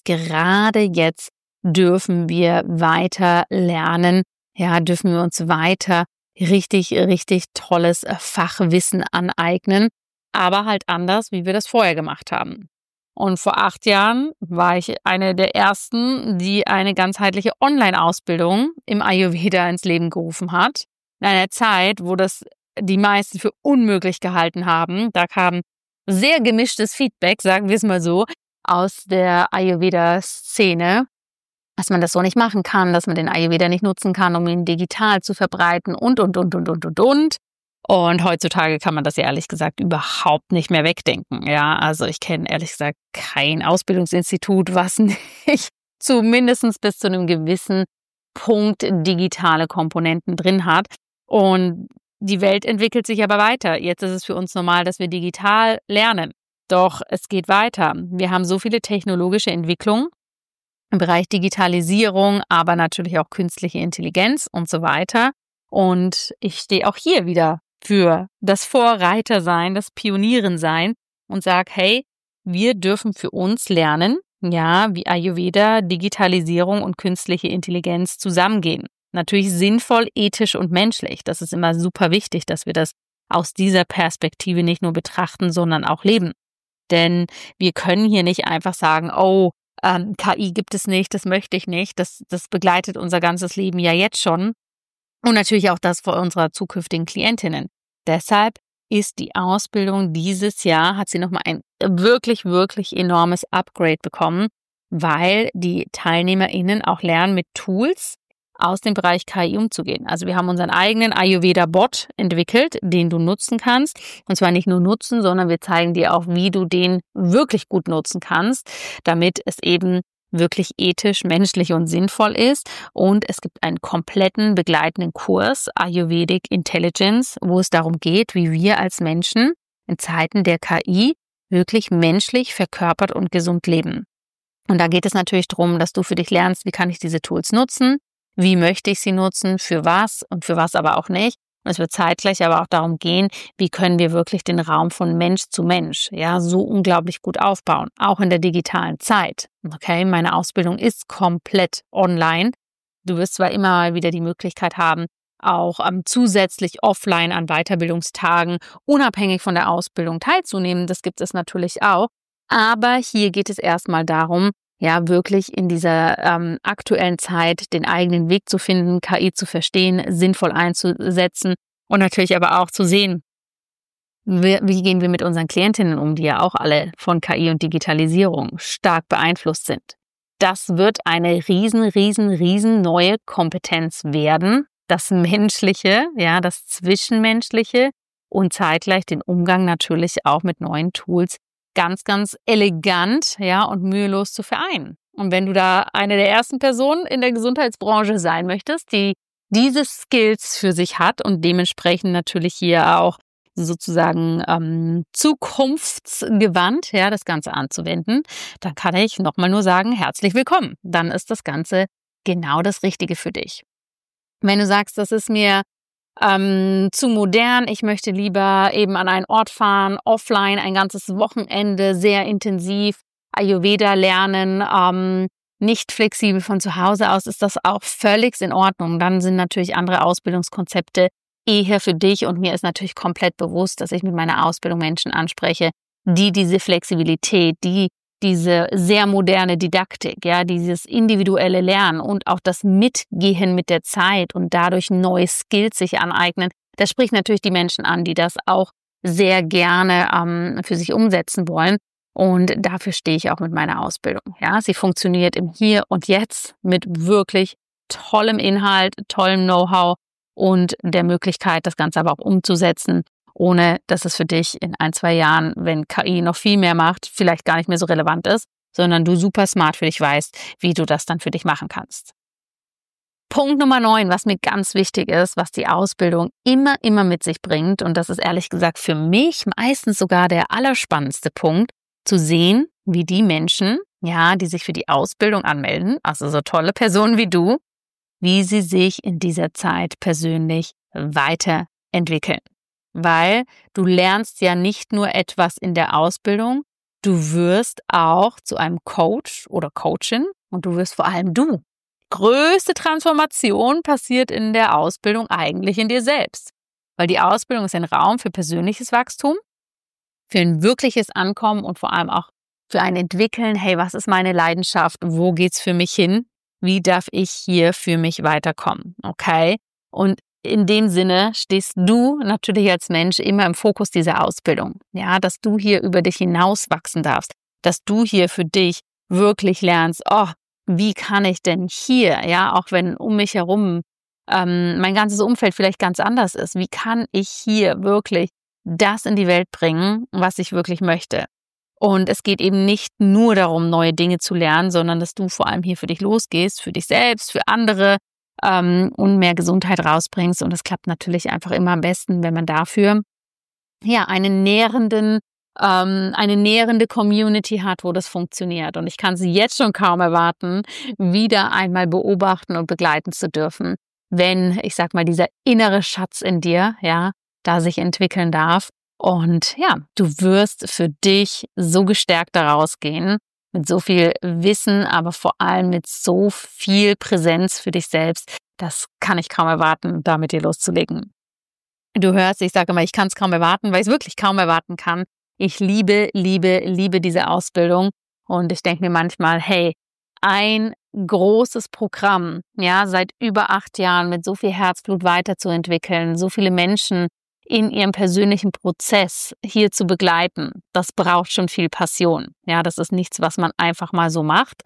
dürfen wir weiter lernen, dürfen wir uns weiter richtig, richtig tolles Fachwissen aneignen, aber halt anders, wie wir das vorher gemacht haben. Und vor 8 Jahren war ich eine der ersten, die eine ganzheitliche Online-Ausbildung im Ayurveda ins Leben gerufen hat. In einer Zeit, wo das die meisten für unmöglich gehalten haben. Da kam sehr gemischtes Feedback, sagen wir es mal so, aus der Ayurveda-Szene, dass man das so nicht machen kann, dass man den Ayurveda nicht nutzen kann, um ihn digital zu verbreiten und. Und heutzutage kann man das ja ehrlich gesagt überhaupt nicht mehr wegdenken. Also ich kenne ehrlich gesagt kein Ausbildungsinstitut, was nicht zumindest bis zu einem gewissen Punkt digitale Komponenten drin hat. Und die Welt entwickelt sich aber weiter. Jetzt ist es für uns normal, dass wir digital lernen. Doch es geht weiter. Wir haben so viele technologische Entwicklungen im Bereich Digitalisierung, aber natürlich auch künstliche Intelligenz und so weiter. Und ich stehe auch hier wieder für das Vorreitersein, das Pionierensein und sage, hey, wir dürfen für uns lernen, wie Ayurveda, Digitalisierung und künstliche Intelligenz zusammengehen. Natürlich sinnvoll, ethisch und menschlich. Das ist immer super wichtig, dass wir das aus dieser Perspektive nicht nur betrachten, sondern auch leben. Denn wir können hier nicht einfach sagen, KI gibt es nicht, das möchte ich nicht. Das begleitet unser ganzes Leben ja jetzt schon. Und natürlich auch das für unsere zukünftigen Klientinnen. Deshalb ist die Ausbildung dieses Jahr, hat sie nochmal ein wirklich, wirklich enormes Upgrade bekommen, weil die TeilnehmerInnen auch lernen, mit Tools aus dem Bereich KI umzugehen. Also wir haben unseren eigenen Ayurveda-Bot entwickelt, den du nutzen kannst. Und zwar nicht nur nutzen, sondern wir zeigen dir auch, wie du den wirklich gut nutzen kannst, damit es eben wirklich ethisch, menschlich und sinnvoll ist. Und es gibt einen kompletten begleitenden Kurs, Ayurvedic Intelligence, wo es darum geht, wie wir als Menschen in Zeiten der KI wirklich menschlich, verkörpert und gesund leben. Und da geht es natürlich darum, dass du für dich lernst, wie kann ich diese Tools nutzen, wie möchte ich sie nutzen, für was und für was aber auch nicht. Es wird zeitgleich aber auch darum gehen, wie können wir wirklich den Raum von Mensch zu Mensch, ja, so unglaublich gut aufbauen, auch in der digitalen Zeit. Okay, meine Ausbildung ist komplett online. Du wirst zwar immer mal wieder die Möglichkeit haben, auch zusätzlich offline an Weiterbildungstagen unabhängig von der Ausbildung teilzunehmen. Das gibt es natürlich auch. Aber hier geht es erstmal darum, ja, wirklich in dieser aktuellen Zeit den eigenen Weg zu finden, KI zu verstehen, sinnvoll einzusetzen und natürlich aber auch zu sehen, wie gehen wir mit unseren Klientinnen um, die ja auch alle von KI und Digitalisierung stark beeinflusst sind. Das wird eine riesen neue Kompetenz werden. Das Menschliche, ja, das Zwischenmenschliche und zeitgleich den Umgang natürlich auch mit neuen Tools ganz elegant, ja, und mühelos zu vereinen. Und wenn du da eine der ersten Personen in der Gesundheitsbranche sein möchtest, die diese Skills für sich hat und dementsprechend natürlich hier auch sozusagen zukunftsgewandt, ja, das Ganze anzuwenden, dann kann ich nochmal nur sagen, herzlich willkommen. Dann ist das Ganze genau das Richtige für dich. Wenn du sagst, das ist mir zu modern, ich möchte lieber eben an einen Ort fahren, offline, ein ganzes Wochenende, sehr intensiv Ayurveda lernen, nicht flexibel von zu Hause aus, ist das auch völlig in Ordnung. Dann sind natürlich andere Ausbildungskonzepte eher für dich und mir ist natürlich komplett bewusst, dass ich mit meiner Ausbildung Menschen anspreche, die diese Flexibilität, die diese sehr moderne Didaktik, ja, dieses individuelle Lernen und auch das Mitgehen mit der Zeit und dadurch neue Skills sich aneignen, das spricht natürlich die Menschen an, die das auch sehr gerne für sich umsetzen wollen. Und dafür stehe ich auch mit meiner Ausbildung. Ja, sie funktioniert im Hier und Jetzt mit wirklich tollem Inhalt, tollem Know-how und der Möglichkeit, das Ganze aber auch umzusetzen, ohne dass es für dich in 1-2 Jahren, wenn KI noch viel mehr macht, vielleicht gar nicht mehr so relevant ist, sondern du super smart für dich weißt, wie du das dann für dich machen kannst. Punkt Nummer 9, was mir ganz wichtig ist, was die Ausbildung immer mit sich bringt, und das ist ehrlich gesagt für mich meistens sogar der allerspannendste Punkt, zu sehen, wie die Menschen, ja, die sich für die Ausbildung anmelden, also so tolle Personen wie du, wie sie sich in dieser Zeit persönlich weiterentwickeln. Weil du lernst ja nicht nur etwas in der Ausbildung, du wirst auch zu einem Coach oder Coachin und du wirst vor allem du. Größte Transformation passiert in der Ausbildung eigentlich in dir selbst. Weil die Ausbildung ist ein Raum für persönliches Wachstum, für ein wirkliches Ankommen und vor allem auch für ein Entwickeln. Hey, was ist meine Leidenschaft? Wo geht's für mich hin? Wie darf ich hier für mich weiterkommen? Okay? Und in dem Sinne stehst du natürlich als Mensch immer im Fokus dieser Ausbildung. Ja, dass du hier über dich hinaus wachsen darfst, dass du hier für dich wirklich lernst, wie kann ich denn hier, ja, auch wenn um mich herum mein ganzes Umfeld vielleicht ganz anders ist, wie kann ich hier wirklich das in die Welt bringen, was ich wirklich möchte? Und es geht eben nicht nur darum, neue Dinge zu lernen, sondern dass du vor allem hier für dich losgehst, für dich selbst, für andere, und mehr Gesundheit rausbringst. Und das klappt natürlich einfach immer am besten, wenn man dafür ja eine nährende Community hat, wo das funktioniert. Und ich kann sie jetzt schon kaum erwarten, wieder einmal beobachten und begleiten zu dürfen, wenn, ich sag mal, dieser innere Schatz in dir, ja, da sich entwickeln darf. Und ja, du wirst für dich so gestärkt da rausgehen, mit so viel Wissen, aber vor allem mit so viel Präsenz für dich selbst. Das kann ich kaum erwarten, da mit dir loszulegen. Du hörst, ich sage immer, ich kann es kaum erwarten, weil ich es wirklich kaum erwarten kann. Ich liebe diese Ausbildung und ich denke mir manchmal, hey, ein großes Programm, ja, seit über 8 Jahren mit so viel Herzblut weiterzuentwickeln, so viele Menschen in ihrem persönlichen Prozess hier zu begleiten, das braucht schon viel Passion. Ja, das ist nichts, was man einfach mal so macht.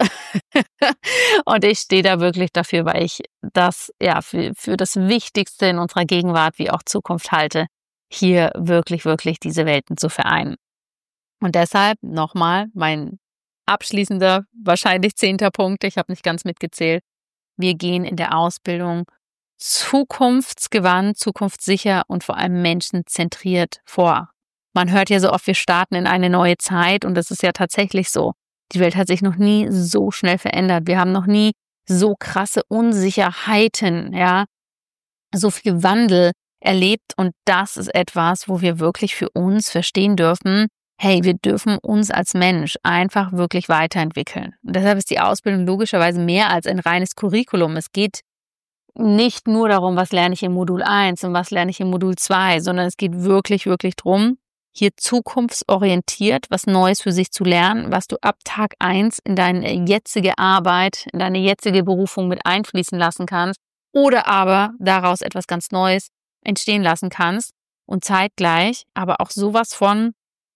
Und ich stehe da wirklich dafür, weil ich das ja für das Wichtigste in unserer Gegenwart wie auch Zukunft halte, hier wirklich diese Welten zu vereinen. Und deshalb nochmal mein abschließender, wahrscheinlich 10. Punkt, ich habe nicht ganz mitgezählt. Wir gehen in der Ausbildung zukunftsgewandt, zukunftssicher und vor allem menschenzentriert vor. Man hört ja so oft, wir starten in eine neue Zeit und das ist ja tatsächlich so. Die Welt hat sich noch nie so schnell verändert. Wir haben noch nie so krasse Unsicherheiten, ja, so viel Wandel erlebt. Und das ist etwas, wo wir wirklich für uns verstehen dürfen, hey, wir dürfen uns als Mensch einfach wirklich weiterentwickeln. Und deshalb ist die Ausbildung logischerweise mehr als ein reines Curriculum. Es geht nicht nur darum, was lerne ich im Modul 1 und was lerne ich im Modul 2, sondern es geht wirklich, wirklich darum, hier zukunftsorientiert was Neues für sich zu lernen, was du ab Tag 1 in deine jetzige Arbeit, in deine jetzige Berufung mit einfließen lassen kannst oder aber daraus etwas ganz Neues entstehen lassen kannst und zeitgleich aber auch sowas von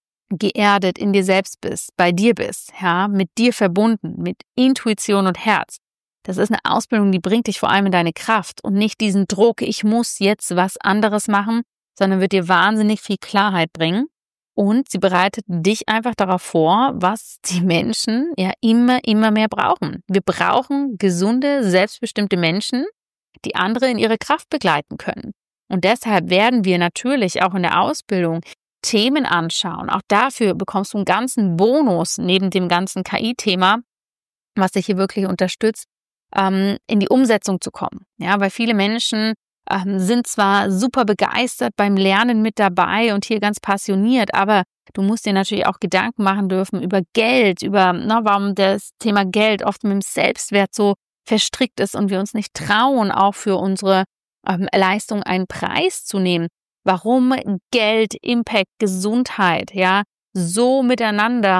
geerdet in dir selbst bist, bei dir bist, ja, mit dir verbunden, mit Intuition und Herz. Das ist eine Ausbildung, die bringt dich vor allem in deine Kraft und nicht diesen Druck, ich muss jetzt was anderes machen, sondern wird dir wahnsinnig viel Klarheit bringen und sie bereitet dich einfach darauf vor, was die Menschen ja immer mehr brauchen. Wir brauchen gesunde, selbstbestimmte Menschen, die andere in ihre Kraft begleiten können. Und deshalb werden wir natürlich auch in der Ausbildung Themen anschauen. Auch dafür bekommst du einen ganzen Bonus neben dem ganzen KI-Thema, was dich hier wirklich unterstützt, in die Umsetzung zu kommen. Ja, weil viele Menschen sind zwar super begeistert beim Lernen mit dabei und hier ganz passioniert, aber du musst dir natürlich auch Gedanken machen dürfen über Geld, über warum das Thema Geld oft mit dem Selbstwert so verstrickt ist und wir uns nicht trauen, auch für unsere Leistung einen Preis zu nehmen. Warum Geld, Impact, Gesundheit, ja, so miteinander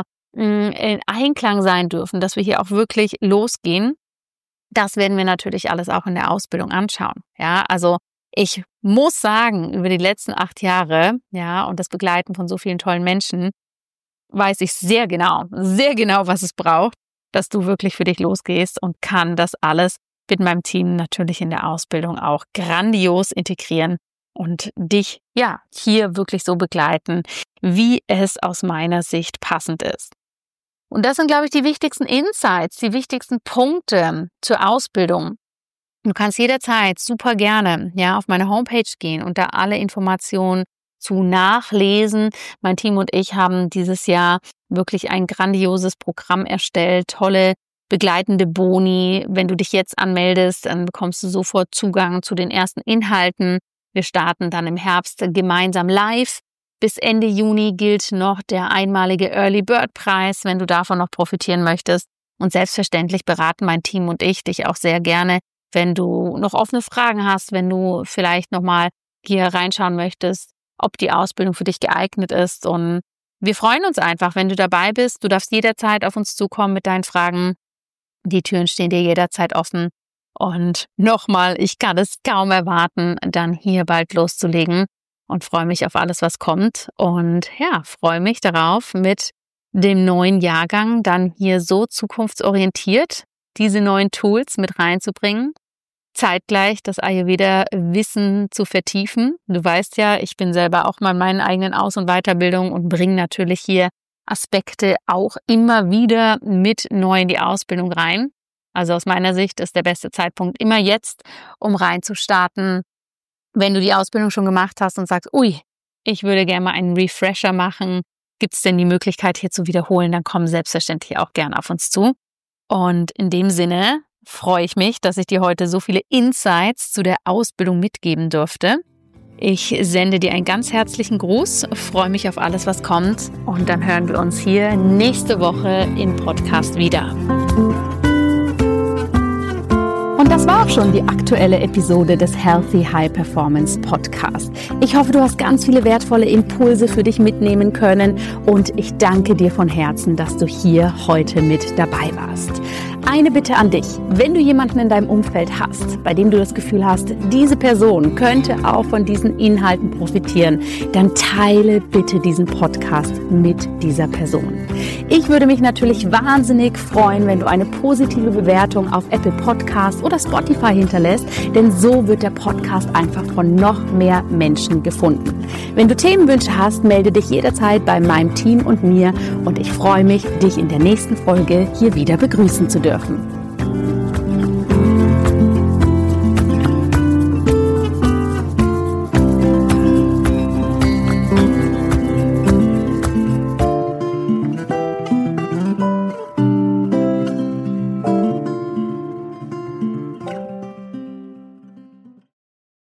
in Einklang sein dürfen, dass wir hier auch wirklich losgehen. Das werden wir natürlich alles auch in der Ausbildung anschauen. Ja, also ich muss sagen, über die letzten 8 Jahre, ja, und das Begleiten von so vielen tollen Menschen, weiß ich sehr genau, was es braucht, dass du wirklich für dich losgehst und kann das alles mit meinem Team natürlich in der Ausbildung auch grandios integrieren und dich, ja, hier wirklich so begleiten, wie es aus meiner Sicht passend ist. Und das sind, glaube ich, die wichtigsten Insights, die wichtigsten Punkte zur Ausbildung. Du kannst jederzeit super gerne, ja, auf meine Homepage gehen und da alle Informationen zu nachlesen. Mein Team und ich haben dieses Jahr wirklich ein grandioses Programm erstellt, tolle begleitende Boni. Wenn du dich jetzt anmeldest, dann bekommst du sofort Zugang zu den ersten Inhalten. Wir starten dann im Herbst gemeinsam live. Bis Ende Juni gilt noch der einmalige Early Bird Preis, wenn du davon noch profitieren möchtest. Und selbstverständlich beraten mein Team und ich dich auch sehr gerne, wenn du noch offene Fragen hast, wenn du vielleicht nochmal hier reinschauen möchtest, ob die Ausbildung für dich geeignet ist. Und wir freuen uns einfach, wenn du dabei bist. Du darfst jederzeit auf uns zukommen mit deinen Fragen. Die Türen stehen dir jederzeit offen. Und nochmal, ich kann es kaum erwarten, dann hier bald loszulegen und freue mich auf alles, was kommt. Und ja, freue mich darauf, mit dem neuen Jahrgang dann hier so zukunftsorientiert diese neuen Tools mit reinzubringen. Zeitgleich das Ayurveda-Wissen zu vertiefen. Du weißt ja, ich bin selber auch mal in meinen eigenen Aus- und Weiterbildungen und bringe natürlich hier Aspekte auch immer wieder mit neu in die Ausbildung rein. Also aus meiner Sicht ist der beste Zeitpunkt immer jetzt, um reinzustarten. Wenn du die Ausbildung schon gemacht hast und sagst, ui, ich würde gerne mal einen Refresher machen, gibt es denn die Möglichkeit hier zu wiederholen, dann komm selbstverständlich auch gerne auf uns zu. Und in dem Sinne freue ich mich, dass ich dir heute so viele Insights zu der Ausbildung mitgeben durfte. Ich sende dir einen ganz herzlichen Gruß, freue mich auf alles, was kommt und dann hören wir uns hier nächste Woche im Podcast wieder. Und das war auch schon die aktuelle Episode des Healthy High Performance Podcast. Ich hoffe, du hast ganz viele wertvolle Impulse für dich mitnehmen können und ich danke dir von Herzen, dass du hier heute mit dabei warst. Eine Bitte an dich, wenn du jemanden in deinem Umfeld hast, bei dem du das Gefühl hast, diese Person könnte auch von diesen Inhalten profitieren, dann teile bitte diesen Podcast mit dieser Person. Ich würde mich natürlich wahnsinnig freuen, wenn du eine positive Bewertung auf Apple Podcasts oder Spotify hinterlässt, denn so wird der Podcast einfach von noch mehr Menschen gefunden. Wenn du Themenwünsche hast, melde dich jederzeit bei meinem Team und mir und ich freue mich, dich in der nächsten Folge hier wieder begrüßen zu dürfen.